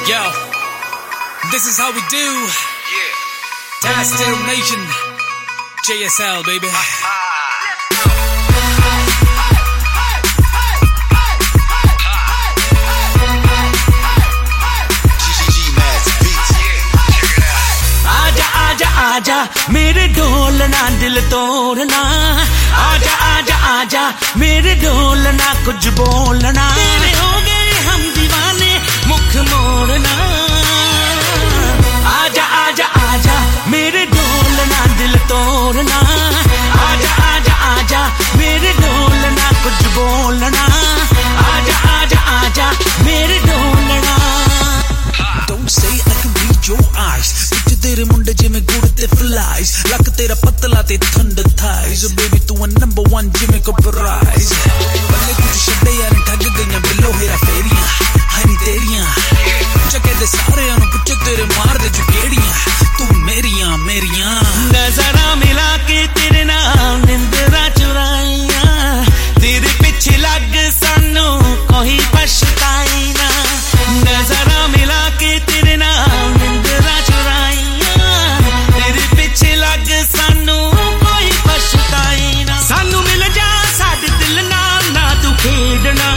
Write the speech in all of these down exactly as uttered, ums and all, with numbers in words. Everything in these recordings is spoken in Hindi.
Yo, this is how we do. Yeah. Tastil Nation. J S L, baby. आजा आजा आजा मेरे ढोलना दिल तोड़ना, आजा आजा आजा मेरे ढोलना कुछ बोलना, तेरे हो गए हम दीवाने मुख मोड़ना, आजा आजा आजा मेरे ढोलना दिल तोड़ना, आजा आजा आजा मेरे ढोलना कुछ बोलना, आजा आजा आजा मेरे ढोलना. Don't say I can read your eyes. Picture तेरे मुंडे जिमें गुड़ते flies. लक तेरा पतला ते thunder thighs. Oh baby तू a number one जिमें को prize. बल्ले कुछ शब्दे यार ठग गईयां बिलो हेरा फेरियां, हनी तेरियां. चके दे सारे अनु पुछे तेरे मार दे जुगेड़ियां. तू मेरियां मेरियां. नजरा मिला के तेरे नाम निंदरा चुराइया, तेरे पीछे लग सानू कोई पछताई ना. नजरा मिला के तेरे नाम निंदरा चुराइया, तेरे पीछे लग सानू कोई पछताई ना. सानू मिल जा साडे दिल नाल ना तू खेडना,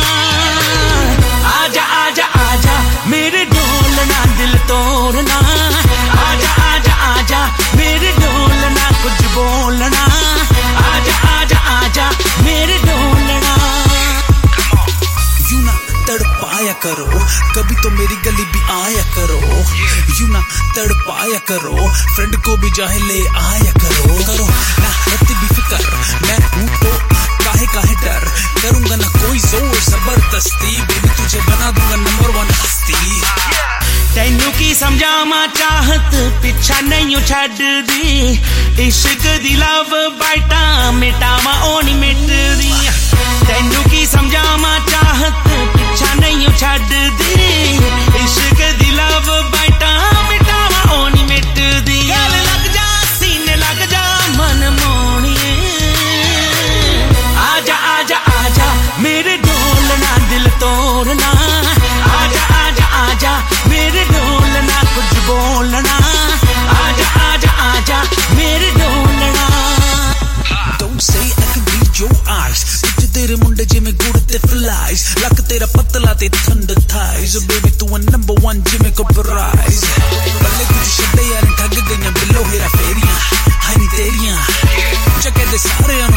आजा आजा आजा मेरे ढोलना दिल तोड़ना, आजा आजा आजा मेरे ढोलना कुछ बोलना, आजा आजा आजा मेरे ढोलना. यू ना तड़पाया करो, कभी तो मेरी गली भी आया करो. यू ना तड़पाया करो, फ्रेंड को भी चाहे ले आया करो. करो ना रत्ती भी फिकर, मैं हूँ तो काहे काहे डर. करूंगा ना कोई जोर जबरदस्ती, बेबी तुझे बना दूंगा नंबर वन हस्ती. तैनू की समझावा चाहत पिछा नहीं छड़ दी, इश्क दी लव बाइटा मिटावा ओ नहीं मिटदी. तैनू की समझावा चाहत पिछा नहीं छड़ दी, इश्क दी लव बाइटा मिटावा ओ नहीं मिटदी. गल लग जा सीने लग जा मन मोहणिए, आजा आजा आजा मेरे ढोलना दिल तोड़ना, आजा आजा आजा मेरे ढोलना कुछ बोलना, आजा आजा आजा मेरे ढोलना. Don't say I can read your eyes. पिछे तेरे मुंडे जिमें गुड़ते flies. लक तेरा पतला ते thunder thighs. Oh baby तू a number one जिमें को prize. बल्ले कुछ शब्दे यार ठग गईयां बिलो हेरा फेरियां, हनी तेरियां. चके दे सारे